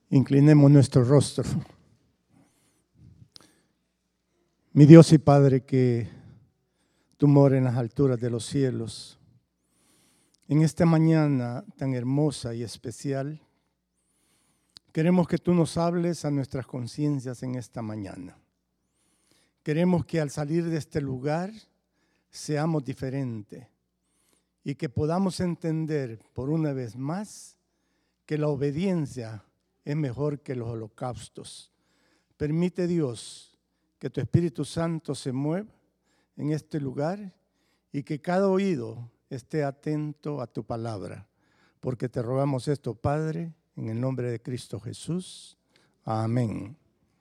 Inclinemos nuestro rostro. Mi Dios y Padre, que tú moras en las alturas de los cielos, en esta mañana tan hermosa y especial, queremos que tú nos hables a nuestras conciencias en esta mañana. Queremos que al salir de este lugar seamos diferentes y que podamos entender por una vez más que la obediencia es mejor que los holocaustos. Permite, Dios, que tu Espíritu Santo se mueva en este lugar y que cada oído esté atento a tu palabra, porque te rogamos esto, Padre, en el nombre de Cristo Jesús. Amén.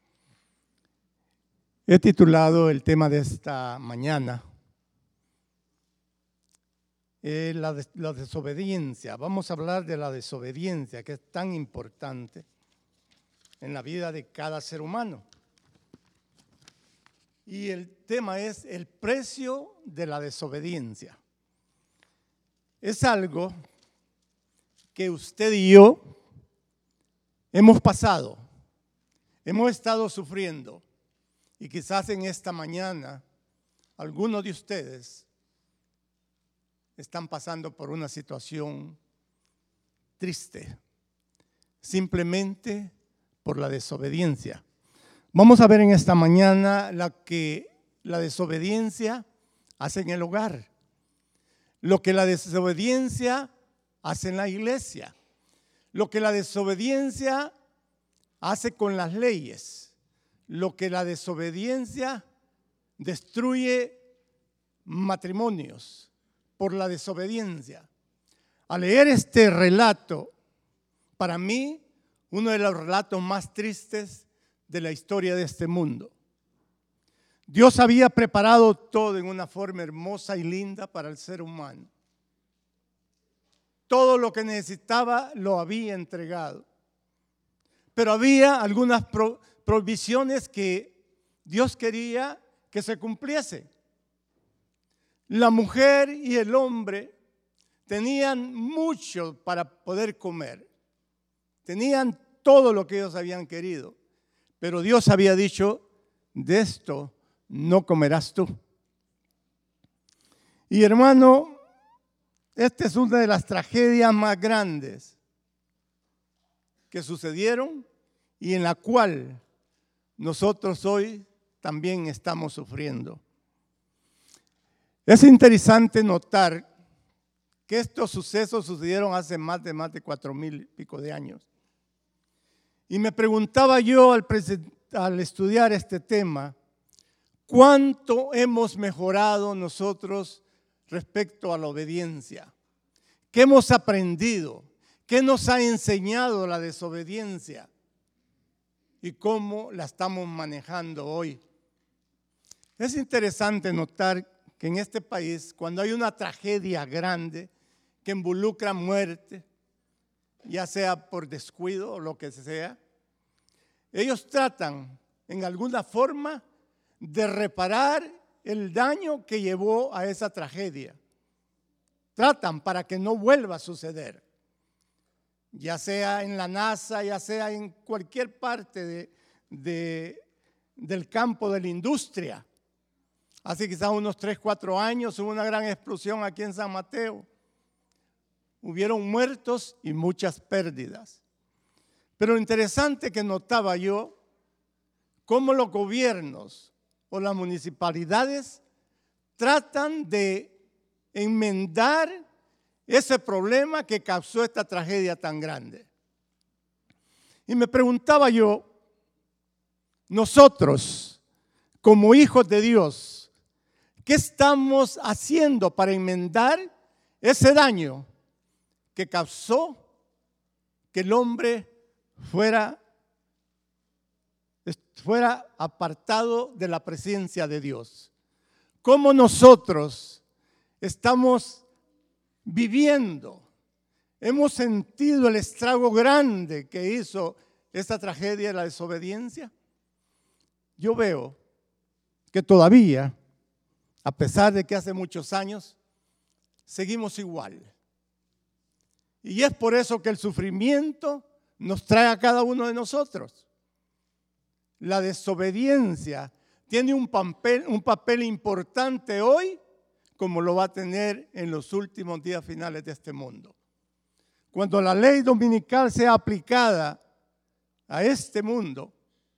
He titulado el tema de esta mañana, la desobediencia. Vamos a hablar de la desobediencia, que es tan importante en la vida de cada ser humano. Y el tema es el precio de la desobediencia. Es algo que usted y yo hemos pasado, hemos estado sufriendo. Y quizás en esta mañana algunos de ustedes están pasando por una situación triste, simplemente por la desobediencia. Vamos a ver en esta mañana lo que la desobediencia hace en el hogar, lo que la desobediencia hace en la iglesia, lo que la desobediencia hace con las leyes, lo que la desobediencia destruye matrimonios por la desobediencia. Al leer este relato, para mí, uno de los relatos más tristes de la historia de este mundo. Dios había preparado todo en una forma hermosa y linda para el ser humano. Todo lo que necesitaba lo había entregado. Pero había algunas provisiones que Dios quería que se cumpliesen. La mujer y el hombre tenían mucho para poder comer. Tenían todo lo que ellos habían querido. Pero Dios había dicho, de esto no comerás tú. Y hermano, esta es una de las tragedias más grandes que sucedieron y en la cual nosotros hoy también estamos sufriendo. Es interesante notar que estos sucesos sucedieron hace más de 4,000 y pico de años. Y me preguntaba yo al estudiar este tema, ¿cuánto hemos mejorado nosotros respecto a la obediencia? ¿Qué hemos aprendido? ¿Qué nos ha enseñado la desobediencia? ¿Y cómo la estamos manejando hoy? Es interesante notar que en este país, cuando hay una tragedia grande que involucra muerte, ya sea por descuido o lo que sea, ellos tratan en alguna forma de reparar el daño que llevó a esa tragedia. Tratan para que no vuelva a suceder, ya sea en la NASA, ya sea en cualquier parte del campo de la industria. Hace quizás unos 3, 4 años hubo una gran explosión aquí en San Mateo. Hubieron muertos y muchas pérdidas. Pero lo interesante que notaba yo, cómo los gobiernos o las municipalidades tratan de enmendar ese problema que causó esta tragedia tan grande. Y me preguntaba yo, nosotros, como hijos de Dios, ¿qué estamos haciendo para enmendar ese daño que causó que el hombre fuera apartado de la presencia de Dios? ¿Cómo nosotros estamos viviendo? ¿Hemos sentido el estrago grande que hizo esta tragedia de la desobediencia? Yo veo que todavía, a pesar de que hace muchos años, seguimos igual. Y es por eso que el sufrimiento nos trae a cada uno de nosotros. La desobediencia tiene un papel importante hoy, como lo va a tener en los últimos días finales de este mundo. Cuando la ley dominical sea aplicada a este mundo,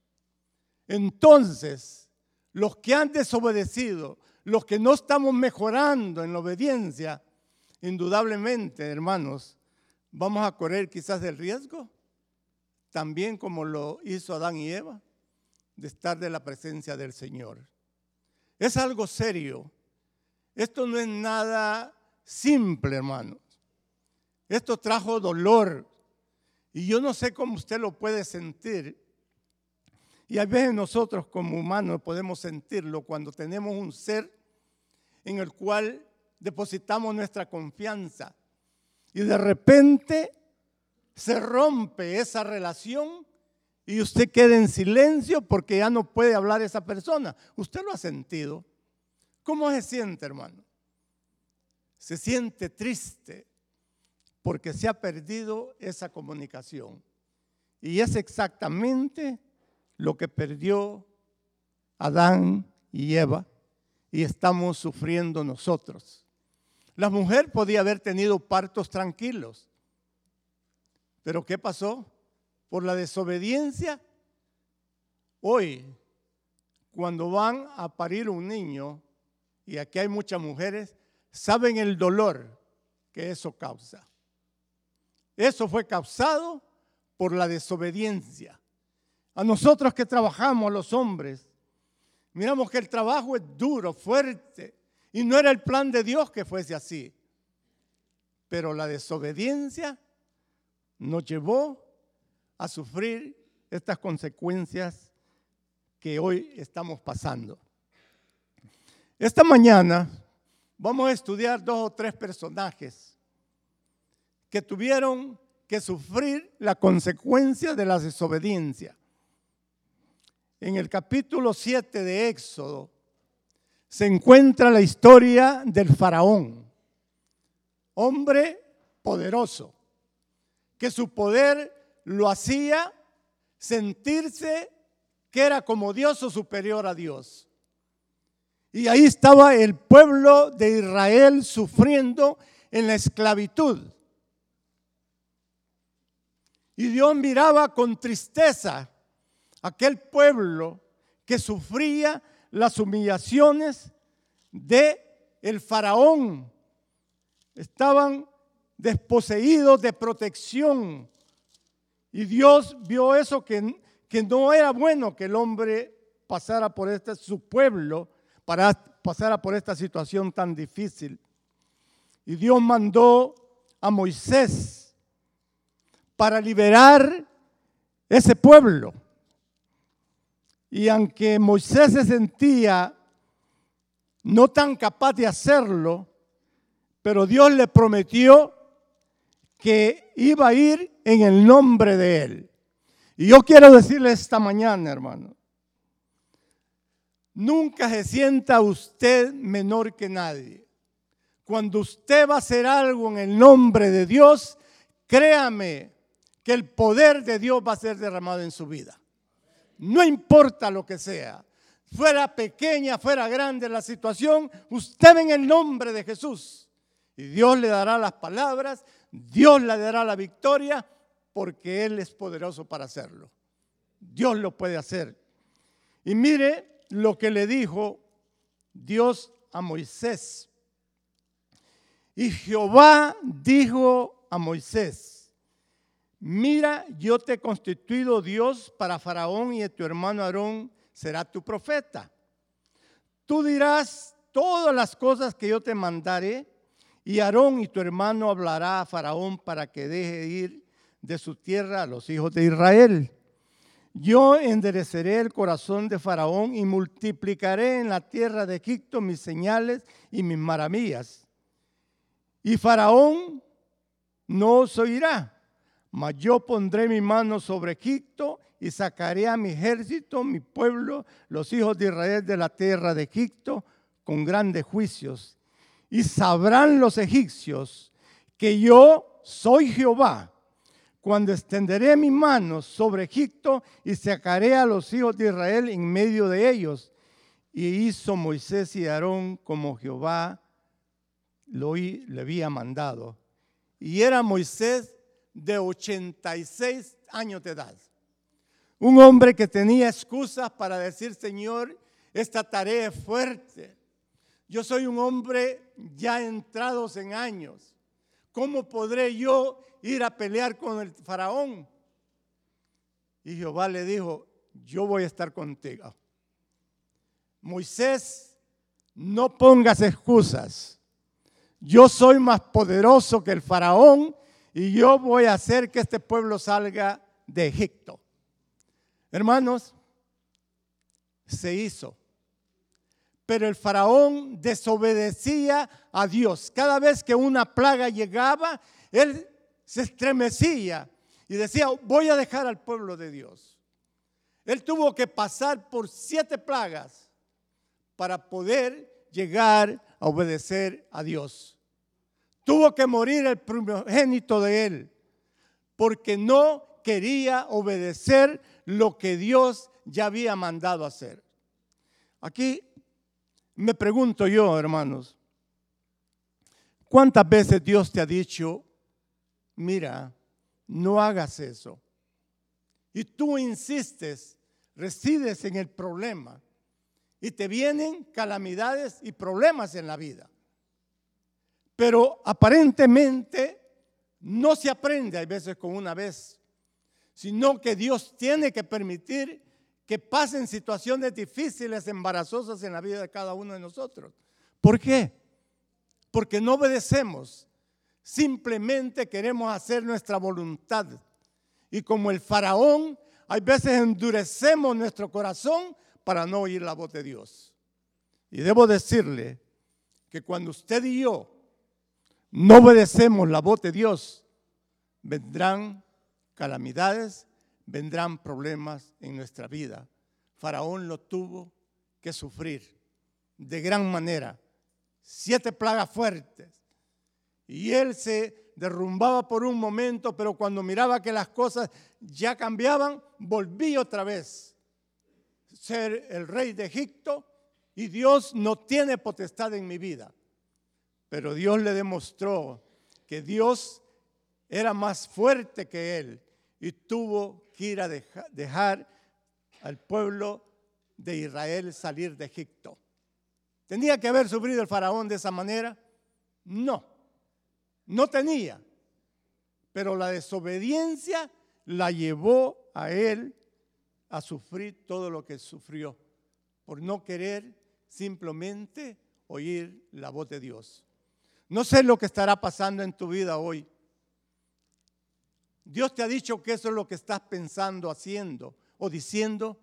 entonces los que han desobedecido, los que no estamos mejorando en la obediencia, indudablemente, hermanos, vamos a correr quizás el riesgo, también como lo hizo Adán y Eva, de estar de la presencia del Señor. Es algo serio. Esto no es nada simple, hermanos. Esto trajo dolor. Y yo no sé cómo usted lo puede sentir. Y a veces nosotros como humanos podemos sentirlo cuando tenemos un ser en el cual depositamos nuestra confianza. Y de repente se rompe esa relación y usted queda en silencio porque ya no puede hablar esa persona. Usted lo ha sentido. ¿Cómo se siente, hermano? Se siente triste porque se ha perdido esa comunicación. Y es exactamente lo que perdió Adán y Eva y estamos sufriendo nosotros. La mujer podía haber tenido partos tranquilos, pero ¿qué pasó? Por la desobediencia, hoy, cuando van a parir un niño, y aquí hay muchas mujeres, saben el dolor que eso causa. Eso fue causado por la desobediencia. A nosotros que trabajamos, los hombres, miramos que el trabajo es duro, fuerte, y no era el plan de Dios que fuese así. Pero la desobediencia nos llevó a sufrir estas consecuencias que hoy estamos pasando. Esta mañana vamos a estudiar 2 o 3 personajes que tuvieron que sufrir la consecuencia de la desobediencia. En el capítulo 7 de Éxodo se encuentra la historia del faraón, hombre poderoso, que su poder lo hacía sentirse que era como Dios o superior a Dios. Y ahí estaba el pueblo de Israel sufriendo en la esclavitud. Y Dios miraba con tristeza a aquel pueblo que sufría las humillaciones de el faraón. Estaban desposeídos de protección. Y Dios vio eso que no era bueno que el hombre pasara por su pueblo, pasara por esta situación tan difícil. Y Dios mandó a Moisés para liberar ese pueblo. Y aunque Moisés se sentía no tan capaz de hacerlo, pero Dios le prometió que iba a ir en el nombre de él. Y yo quiero decirle esta mañana, hermano, nunca se sienta usted menor que nadie. Cuando usted va a hacer algo en el nombre de Dios, créame que el poder de Dios va a ser derramado en su vida. No importa lo que sea, fuera pequeña, fuera grande la situación, usted en el nombre de Jesús. Y Dios le dará las palabras, Dios le dará la victoria, porque Él es poderoso para hacerlo. Dios lo puede hacer. Y mire lo que le dijo Dios a Moisés. Y Jehová dijo a Moisés: mira, yo te he constituido Dios para Faraón y tu hermano Aarón será tu profeta. Tú dirás todas las cosas que yo te mandaré y Aarón y tu hermano hablará a Faraón para que deje ir de su tierra a los hijos de Israel. Yo endereceré el corazón de Faraón y multiplicaré en la tierra de Egipto mis señales y mis maravillas. Y Faraón no os oirá, mas yo pondré mi mano sobre Egipto y sacaré a mi ejército, mi pueblo, los hijos de Israel de la tierra de Egipto, con grandes juicios. Y sabrán los egipcios que yo soy Jehová, cuando extenderé mi mano sobre Egipto y sacaré a los hijos de Israel en medio de ellos. Y hizo Moisés y Aarón como Jehová le había mandado. Y era Moisés de 86 años de edad. Un hombre que tenía excusas para decir: Señor, esta tarea es fuerte. Yo soy un hombre ya entrados en años. ¿Cómo podré yo ir a pelear con el faraón? Y Jehová le dijo: yo voy a estar contigo. Moisés, no pongas excusas. Yo soy más poderoso que el faraón y yo voy a hacer que este pueblo salga de Egipto. Hermanos, se hizo. Pero el faraón desobedecía a Dios. Cada vez que una plaga llegaba, él se estremecía y decía: voy a dejar al pueblo de Dios. Él tuvo que pasar por 7 plagas para poder llegar a obedecer a Dios. Tuvo que morir el primogénito de él porque no quería obedecer lo que Dios ya había mandado hacer. Aquí me pregunto yo, hermanos, ¿cuántas veces Dios te ha dicho: mira, no hagas eso? Y tú insistes, resides en el problema y te vienen calamidades y problemas en la vida. Pero aparentemente no se aprende a veces con una vez, sino que Dios tiene que permitir que pasen situaciones difíciles, embarazosas en la vida de cada uno de nosotros. ¿Por qué? Porque no obedecemos, simplemente queremos hacer nuestra voluntad. Y como el faraón, hay veces endurecemos nuestro corazón para no oír la voz de Dios. Y debo decirle que cuando usted y yo no obedecemos la voz de Dios, vendrán calamidades, vendrán problemas en nuestra vida. Faraón lo tuvo que sufrir de gran manera. 7 plagas fuertes. Y él se derrumbaba por un momento, pero cuando miraba que las cosas ya cambiaban, volvía otra vez a ser el rey de Egipto. Y Dios no tiene potestad en mi vida. Pero Dios le demostró que Dios era más fuerte que él y tuvo que ir a dejar al pueblo de Israel salir de Egipto. ¿Tenía que haber sufrido el faraón de esa manera? No, no tenía. Pero la desobediencia la llevó a él a sufrir todo lo que sufrió por no querer simplemente oír la voz de Dios. No sé lo que estará pasando en tu vida hoy. Dios te ha dicho que eso es lo que estás pensando, haciendo o diciendo.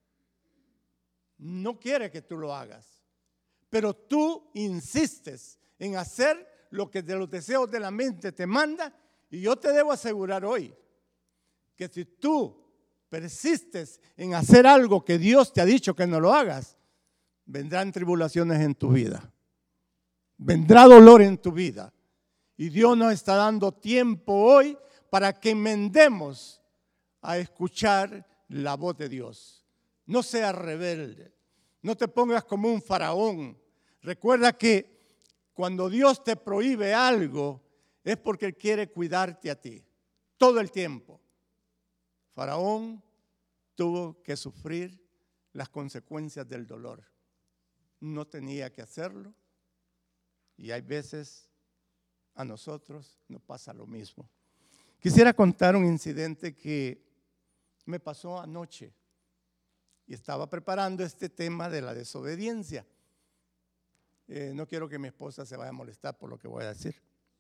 No quiere que tú lo hagas, pero tú insistes en hacer lo que de los deseos de la mente te manda. Y yo te debo asegurar hoy que si tú persistes en hacer algo que Dios te ha dicho que no lo hagas, vendrán tribulaciones en tu vida. Vendrá dolor en tu vida. Y Dios nos está dando tiempo hoy para que enmendemos a escuchar la voz de Dios. No seas rebelde. No te pongas como un faraón. Recuerda que cuando Dios te prohíbe algo, es porque Él quiere cuidarte a ti. Todo el tiempo. Faraón tuvo que sufrir las consecuencias del dolor. No tenía que hacerlo. Y hay veces a nosotros nos pasa lo mismo. Quisiera contar un incidente que me pasó anoche. Y estaba preparando este tema de la desobediencia. No quiero que mi esposa se vaya a molestar por lo que voy a decir.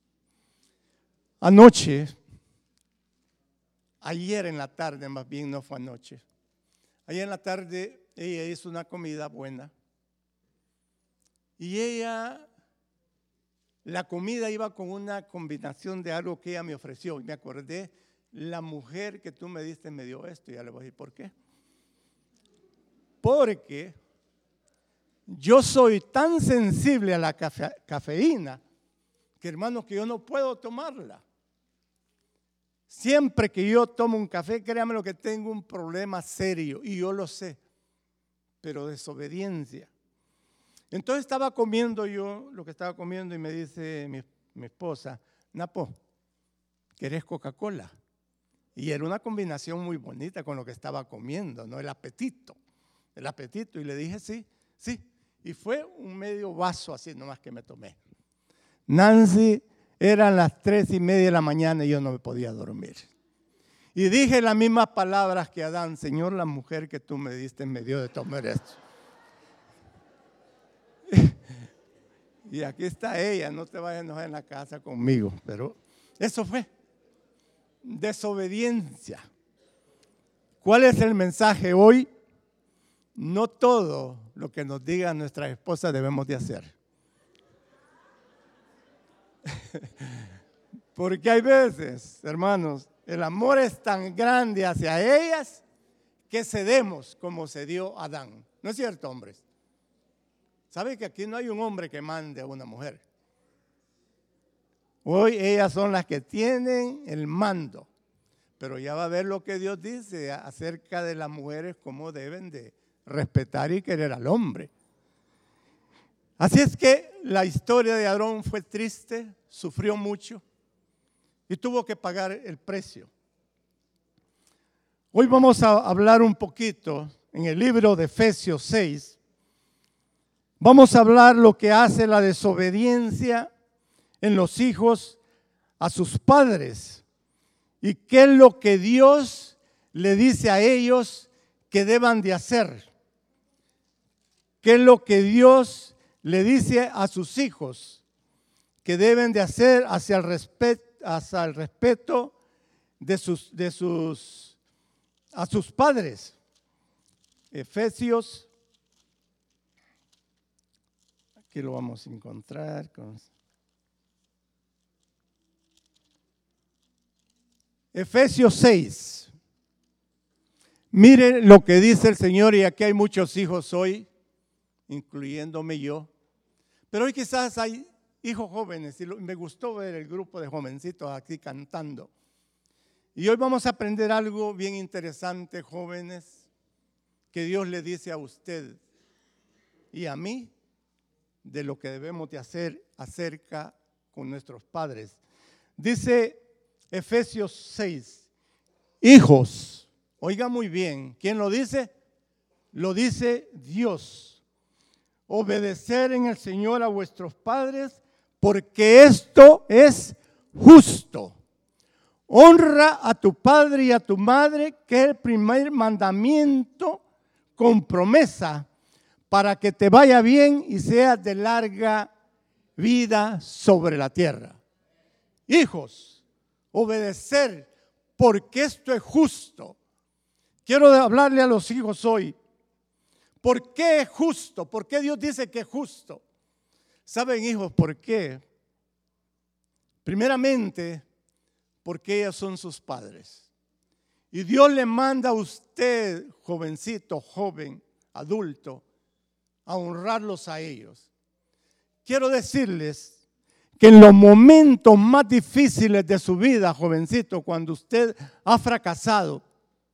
Anoche, ayer en la tarde, más bien no fue anoche. Ayer en la tarde ella hizo una comida buena. Y la comida iba con una combinación de algo que ella me ofreció. Y me acordé, la mujer que tú me diste me dio esto. Y ya le voy a decir por qué. Porque yo soy tan sensible a la cafeína que, hermanos, que yo no puedo tomarla. Siempre que yo tomo un café, créame lo que tengo un problema serio y yo lo sé, pero desobediencia. Entonces estaba comiendo yo lo que estaba comiendo y me dice mi esposa, Napo, ¿querés Coca-Cola? Y era una combinación muy bonita con lo que estaba comiendo, ¿no? El apetito. Y le dije, sí. Y fue un medio vaso así nomás que me tomé. Nancy, eran las 3:30 de la mañana y yo no me podía dormir. Y dije las mismas palabras que Adán, Señor, la mujer que tú me diste me dio de tomar esto. Y aquí está ella, no te vayas a enojar en la casa conmigo, pero eso fue desobediencia. ¿Cuál es el mensaje hoy? No todo lo que nos diga nuestra esposa debemos de hacer. Porque hay veces, hermanos, el amor es tan grande hacia ellas que cedemos como cedió Adán. ¿No es cierto, hombres? ¿Sabe que aquí no hay un hombre que mande a una mujer? Hoy ellas son las que tienen el mando. Pero ya va a ver lo que Dios dice acerca de las mujeres, cómo deben de respetar y querer al hombre. Así es que la historia de Aarón fue triste, sufrió mucho y tuvo que pagar el precio. Hoy vamos a hablar un poquito en el libro de Efesios 6. Vamos a hablar lo que hace la desobediencia en los hijos a sus padres y qué es lo que Dios le dice a ellos que deban de hacer. ¿Qué es lo que Dios le dice a sus hijos que deben de hacer hacia el respeto a sus padres? Efesios, aquí lo vamos a encontrar. Efesios 6. Mire lo que dice el Señor, y aquí hay muchos hijos hoy, incluyéndome yo. Pero hoy quizás hay hijos jóvenes, y me gustó ver el grupo de jovencitos aquí cantando. Y hoy vamos a aprender algo bien interesante, jóvenes, que Dios le dice a usted y a mí de lo que debemos de hacer acerca con nuestros padres. Dice Efesios 6, hijos, oiga muy bien, ¿quién lo dice? Lo dice Dios. Obedecer en el Señor a vuestros padres, porque esto es justo. Honra a tu padre y a tu madre, que es el primer mandamiento con promesa, para que te vaya bien y seas de larga vida sobre la tierra. Hijos, obedecer, porque esto es justo. Quiero hablarle a los hijos hoy. ¿Por qué es justo? ¿Por qué Dios dice que es justo? ¿Saben, hijos, por qué? Primeramente, porque ellos son sus padres. Y Dios le manda a usted, jovencito, joven, adulto, a honrarlos a ellos. Quiero decirles que en los momentos más difíciles de su vida, jovencito, cuando usted ha fracasado,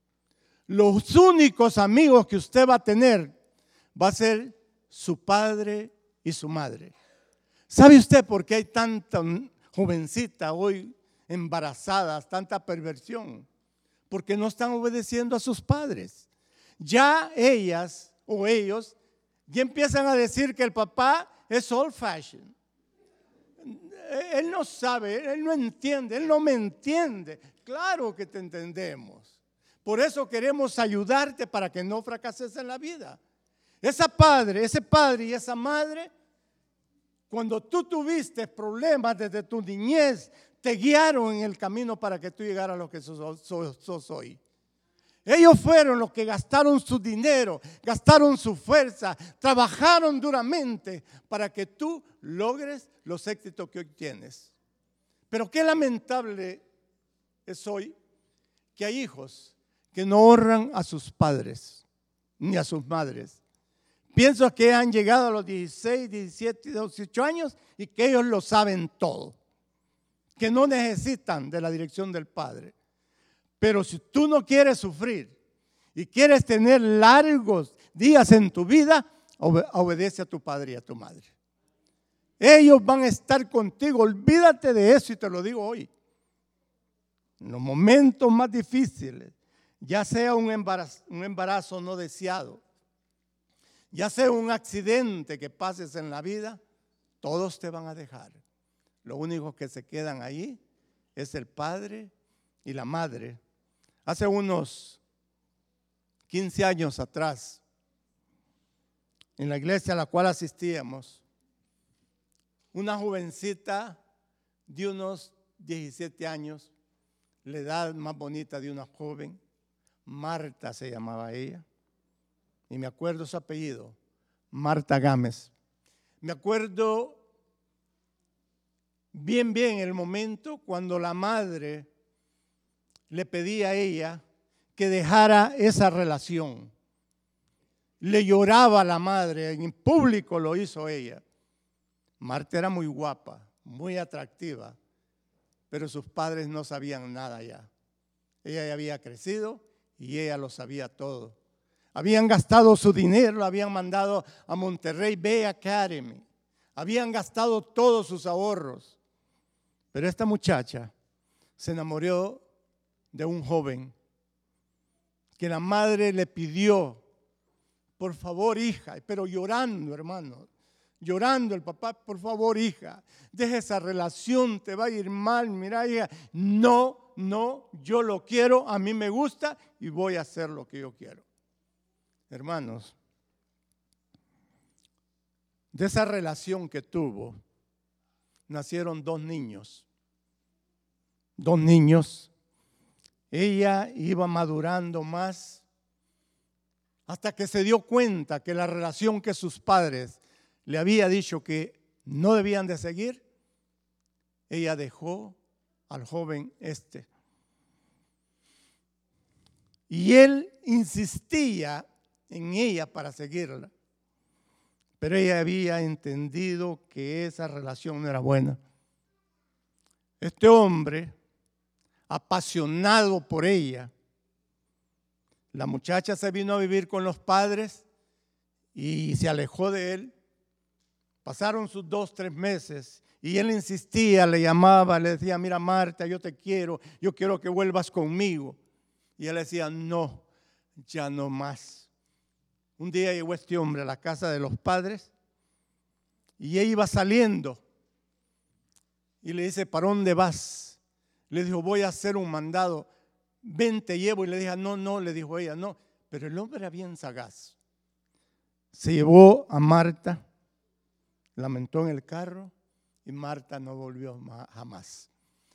los únicos amigos que usted va a tener va a ser su padre y su madre. ¿Sabe usted por qué hay tanta jovencita hoy embarazadas, tanta perversión? Porque no están obedeciendo a sus padres. Ya ellas o ellos ya empiezan a decir que el papá es old fashioned. Él no sabe, él no entiende, él no me entiende. Claro que te entendemos. Por eso queremos ayudarte para que no fracases en la vida. Ese padre y esa madre, cuando tú tuviste problemas desde tu niñez, te guiaron en el camino para que tú llegaras a lo que sos hoy. Ellos fueron los que gastaron su dinero, gastaron su fuerza, trabajaron duramente para que tú logres los éxitos que hoy tienes. Pero qué lamentable es hoy que hay hijos que no honran a sus padres ni a sus madres. Pienso que han llegado a los 16, 17, 18 años y que ellos lo saben todo, que no necesitan de la dirección del padre. Pero si tú no quieres sufrir y quieres tener largos días en tu vida, obedece a tu padre y a tu madre. Ellos van a estar contigo. Olvídate de eso y te lo digo hoy. En los momentos más difíciles, ya sea un embarazo no deseado, ya sea un accidente que pases en la vida, todos te van a dejar. Lo único que se quedan ahí es el padre y la madre. Hace unos 15 años atrás, en la iglesia a la cual asistíamos, una jovencita de unos 17 años, la edad más bonita de una joven, Marta se llamaba ella, y me acuerdo su apellido, Marta Gámez. Me acuerdo bien el momento cuando la madre le pedía a ella que dejara esa relación. Le lloraba a la madre, en público lo hizo ella. Marta era muy guapa, muy atractiva, pero sus padres no sabían nada ya. Ella ya había crecido y ella lo sabía todo. Habían gastado su dinero, lo habían mandado a Monterrey Bay Academy. Habían gastado todos sus ahorros. Pero esta muchacha se enamoró de un joven que la madre le pidió, por favor, hija, pero llorando, hermano, llorando el papá, por favor, hija, deja esa relación, te va a ir mal, mira, hija, no, yo lo quiero, a mí me gusta y voy a hacer lo que yo quiero. Hermanos, de esa relación que tuvo, nacieron dos niños. Ella iba madurando más hasta que se dio cuenta que la relación que sus padres le había dicho que no debían de seguir, ella dejó al joven y él insistía en ella para seguirla, pero ella había entendido que esa relación no era buena. Este hombre, apasionado por ella, la muchacha se vino a vivir con los padres y se alejó de él. Pasaron sus 2-3 meses y él insistía, le llamaba, le decía, mira Marta, yo te quiero, yo quiero que vuelvas conmigo. Y él decía, no, ya no más. Un día llegó este hombre a la casa de los padres y ella iba saliendo y le dice, ¿para dónde vas? Le dijo, voy a hacer un mandado, ven, te llevo. Y le dije, no, le dijo ella, no. Pero el hombre era bien sagaz. Se llevó a Marta, la montó en el carro y Marta no volvió jamás.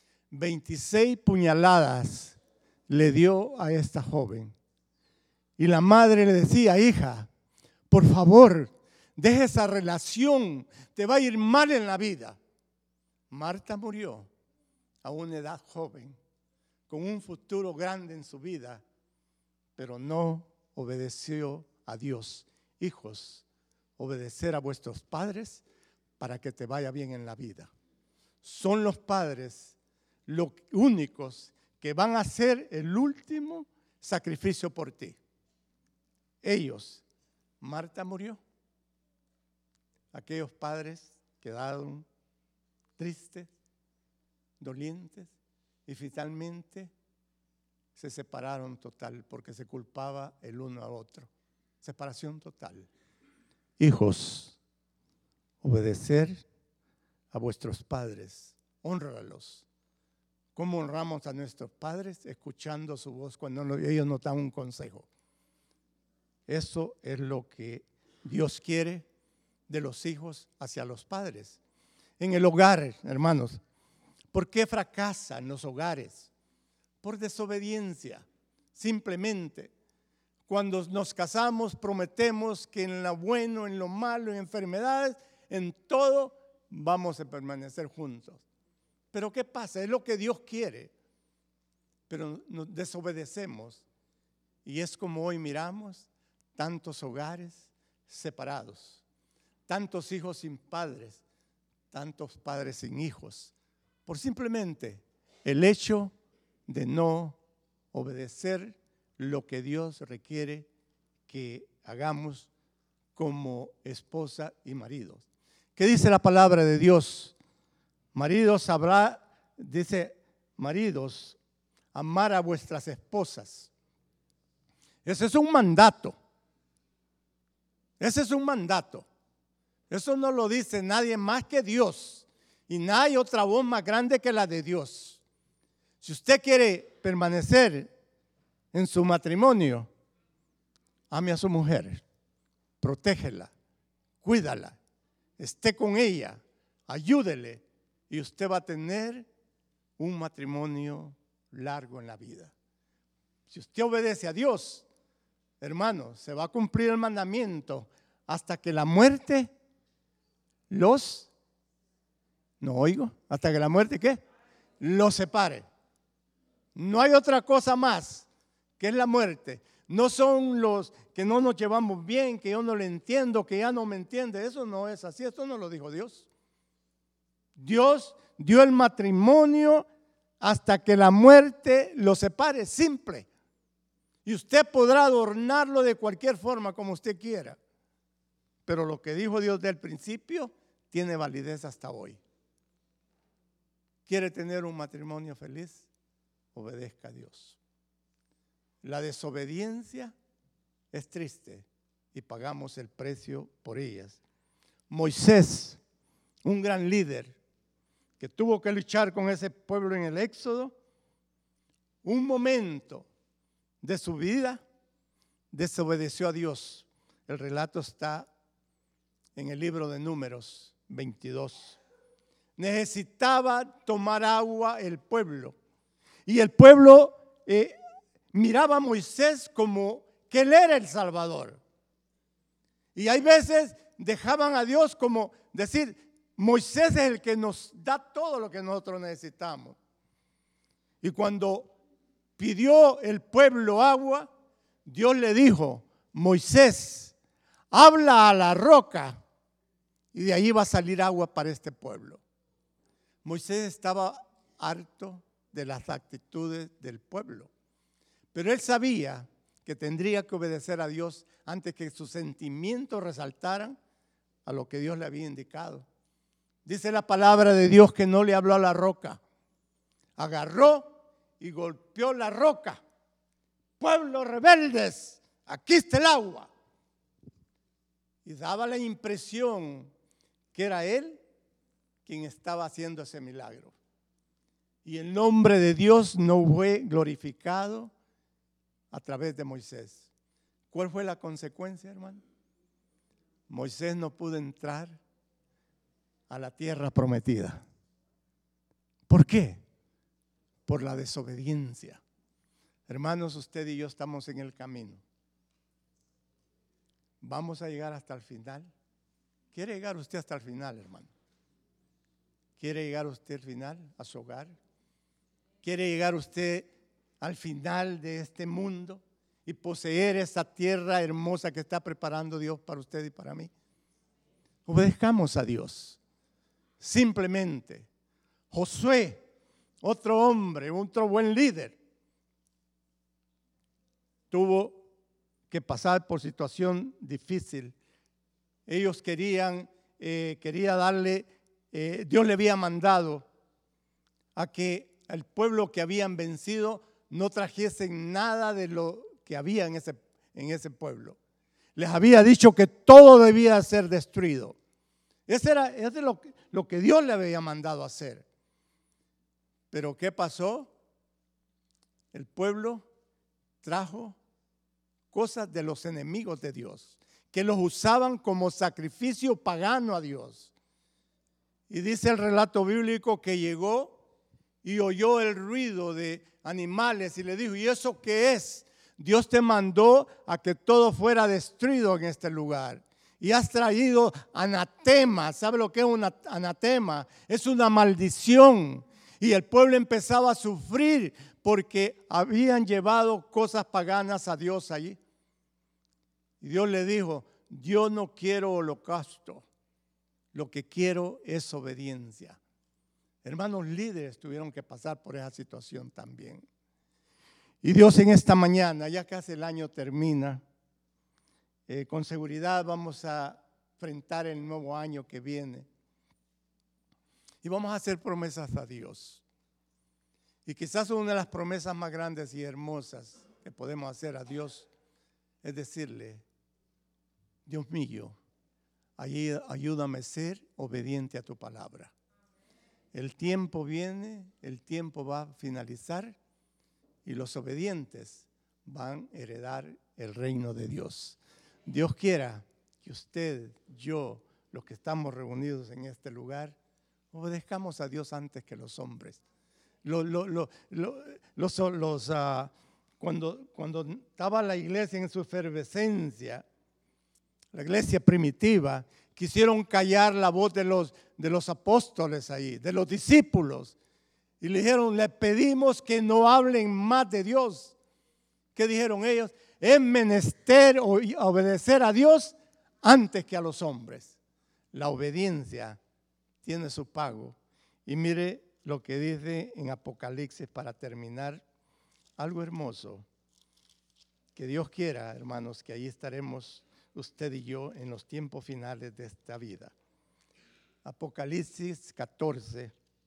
26 puñaladas le dio a esta joven. Y la madre le decía, hija, por favor, deja esa relación, te va a ir mal en la vida. Marta murió a una edad joven, con un futuro grande en su vida, pero no obedeció a Dios. Hijos, obedecer a vuestros padres para que te vaya bien en la vida. Son los padres los únicos que van a hacer el último sacrificio por ti. Ellos, Marta murió. Aquellos padres quedaron tristes, dolientes y finalmente se separaron total porque se culpaba el uno al otro. Separación total. Hijos, obedecer a vuestros padres, honralos. ¿Cómo honramos a nuestros padres? Escuchando su voz cuando ellos nos dan un consejo. Eso es lo que Dios quiere de los hijos hacia los padres. En el hogar, hermanos, ¿por qué fracasan los hogares? Por desobediencia, simplemente. Cuando nos casamos prometemos que en lo bueno, en lo malo, en enfermedades, en todo vamos a permanecer juntos. Pero ¿qué pasa? Es lo que Dios quiere, pero nos desobedecemos y es como hoy miramos tantos hogares separados, tantos hijos sin padres, tantos padres sin hijos, por simplemente el hecho de no obedecer lo que Dios requiere que hagamos como esposa y maridos. ¿Qué dice la palabra de Dios? Maridos, dice, maridos, amar a vuestras esposas. Ese es un mandato. Ese es un mandato. Eso no lo dice nadie más que Dios. Y no hay otra voz más grande que la de Dios. Si usted quiere permanecer en su matrimonio, ame a su mujer, protégela, cuídala, esté con ella, ayúdele y usted va a tener un matrimonio largo en la vida. Si usted obedece a Dios, hermano, se va a cumplir el mandamiento hasta que la muerte hasta que la muerte ¿qué? Los separe. No hay otra cosa más que es la muerte. No son los que no nos llevamos bien, que yo no le entiendo, que ya no me entiende. Eso no es así, esto no lo dijo Dios. Dios dio el matrimonio hasta que la muerte lo separe, simple. Y usted podrá adornarlo de cualquier forma como usted quiera. Pero lo que dijo Dios del principio tiene validez hasta hoy. ¿Quiere tener un matrimonio feliz? Obedezca a Dios. La desobediencia es triste y pagamos el precio por ellas. Moisés, un gran líder que tuvo que luchar con ese pueblo en el Éxodo, un momento de su vida desobedeció a Dios. El relato está en el libro de Números 22. Necesitaba tomar agua el pueblo. Y el pueblo miraba a Moisés como que él era el Salvador. Y hay veces dejaban a Dios como decir, Moisés es el que nos da todo lo que nosotros necesitamos. Y cuando pidió el pueblo agua, Dios le dijo, Moisés, habla a la roca y de ahí va a salir agua para este pueblo. Moisés estaba harto de las actitudes del pueblo, pero él sabía que tendría que obedecer a Dios antes que sus sentimientos resaltaran a lo que Dios le había indicado. Dice la palabra de Dios que no le habló a la roca, agarró y golpeó la roca. Pueblos rebeldes, aquí está el agua. Y daba la impresión que era él quien estaba haciendo ese milagro. Y el nombre de Dios no fue glorificado a través de Moisés. ¿Cuál fue la consecuencia, hermano? Moisés no pudo entrar a la tierra prometida. ¿Por qué? Por la desobediencia. Hermanos, usted y yo estamos en el camino. ¿Vamos a llegar hasta el final? ¿Quiere llegar usted hasta el final, hermano? ¿Quiere llegar usted al final, a su hogar? ¿Quiere llegar usted al final de este mundo y poseer esa tierra hermosa que está preparando Dios para usted y para mí? Obedezcamos a Dios. Simplemente, Josué, otro hombre, otro buen líder, tuvo que pasar por situación difícil. Ellos quería darle, Dios le había mandado a que al pueblo que habían vencido no trajesen nada de lo que había en ese pueblo. Les había dicho que todo debía ser destruido. Eso es lo que Dios le había mandado hacer. Pero ¿qué pasó? El pueblo trajo cosas de los enemigos de Dios, que los usaban como sacrificio pagano a Dios. Y dice el relato bíblico que llegó y oyó el ruido de animales y le dijo, ¿y eso qué es? Dios te mandó a que todo fuera destruido en este lugar. Y has traído anatema. ¿Sabe lo que es un anatema? Es una maldición. Y el pueblo empezaba a sufrir porque habían llevado cosas paganas a Dios allí. Y Dios le dijo, yo no quiero holocausto. Lo que quiero es obediencia. Hermanos líderes tuvieron que pasar por esa situación también. Y Dios, en esta mañana, ya casi el año termina, con seguridad vamos a enfrentar el nuevo año que viene. Y vamos a hacer promesas a Dios. Y quizás una de las promesas más grandes y hermosas que podemos hacer a Dios es decirle: Dios mío, ayúdame a ser obediente a tu palabra. El tiempo viene, el tiempo va a finalizar y los obedientes van a heredar el reino de Dios. Dios quiera que usted, yo, los que estamos reunidos en este lugar, obedezcamos a Dios antes que los hombres. Cuando estaba la iglesia en su efervescencia, la iglesia primitiva, quisieron callar la voz de los apóstoles ahí, de los discípulos. Y le dijeron: le pedimos que no hablen más de Dios. ¿Qué dijeron ellos? Es menester obedecer a Dios antes que a los hombres. La obediencia tiene su pago. Y mire lo que dice en Apocalipsis para terminar. Algo hermoso. Que Dios quiera, hermanos, que ahí estaremos usted y yo en los tiempos finales de esta vida. Apocalipsis 14.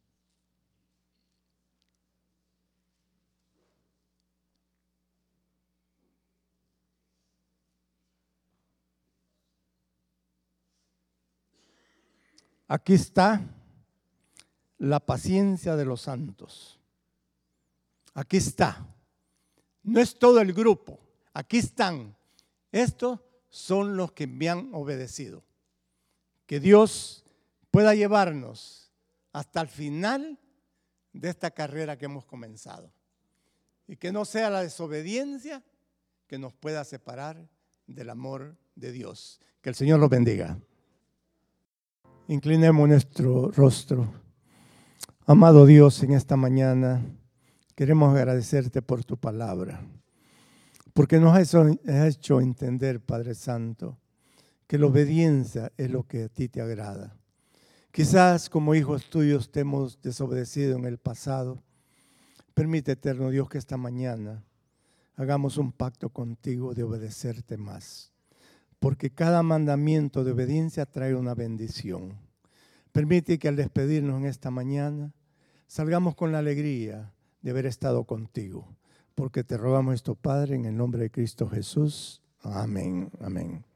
Aquí está la paciencia de los santos. Aquí está. No es todo el grupo. Aquí están. Estos son los que me han obedecido. Que Dios pueda llevarnos hasta el final de esta carrera que hemos comenzado. Y que no sea la desobediencia que nos pueda separar del amor de Dios. Que el Señor los bendiga. Inclinemos nuestro rostro. Amado Dios, en esta mañana queremos agradecerte por tu palabra, porque nos has hecho entender, Padre Santo, que la obediencia es lo que a ti te agrada. Quizás como hijos tuyos te hemos desobedecido en el pasado. Permite, eterno Dios, que esta mañana hagamos un pacto contigo de obedecerte más, porque cada mandamiento de obediencia trae una bendición. Permite que al despedirnos en esta mañana salgamos con la alegría de haber estado contigo, porque te rogamos esto, Padre, en el nombre de Cristo Jesús. Amén, amén.